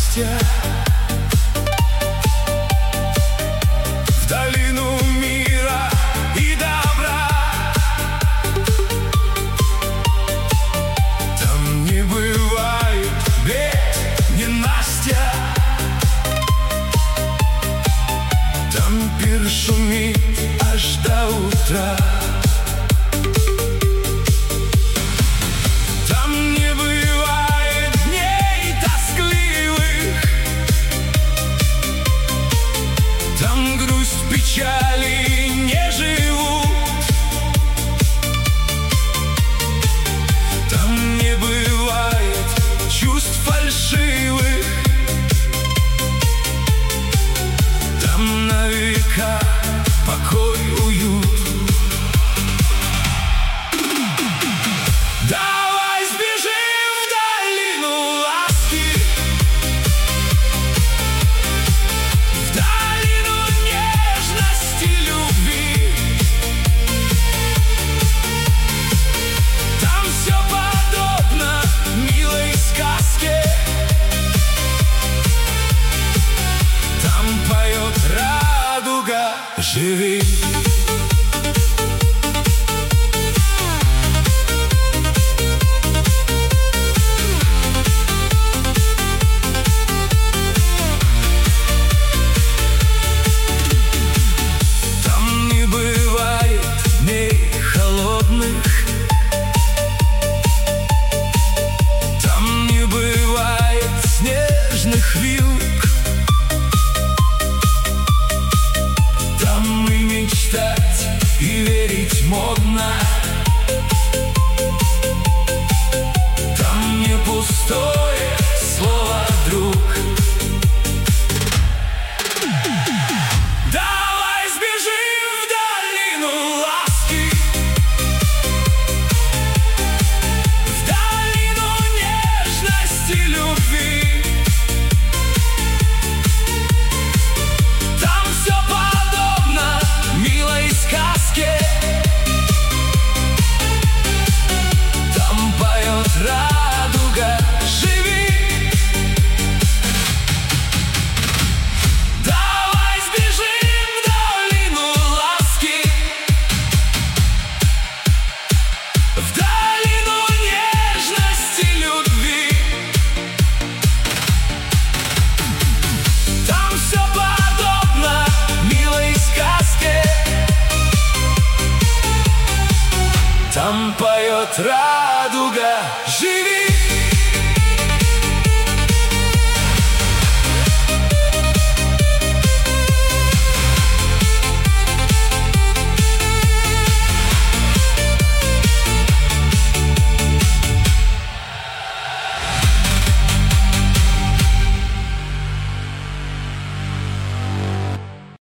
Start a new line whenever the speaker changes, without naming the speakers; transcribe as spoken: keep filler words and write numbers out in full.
ненастья, в долину мира и добра. Там не бывает бед, ненастья, там пир шумит аж до утра. Там не бывает дней тоскливых, там грусть, печали не живут. Там не бывает чувств фальшивых, там на века покой, уют. Давай сбежим в долину ласки, в долину нежности, любви. Там все подобно милой сказке, там поет радуга, живи. Там не бывает дней холодных, там не бывает снежных вьюг. Там и мечтать, и верить модно, там не пустое слово, друг. Давай сбежим в долину ласки, в долину нежности, любви. Там все подобно милой сказке, там поет радуга, живи. Давай сбежим в долину ласки, в долину нежности, любви. Там все подобно милой сказке, там поет радуга, живи.